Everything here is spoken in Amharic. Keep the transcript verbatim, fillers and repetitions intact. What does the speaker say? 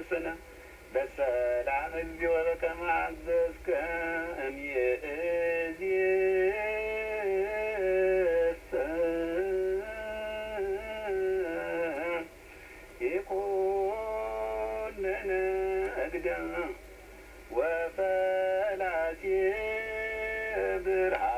ይደርስነ በሰላም እግዚኦ በከመ አዘዝከ እምይእዜሰ ይኩነነ እግደ ወፈላሴ ብርሃ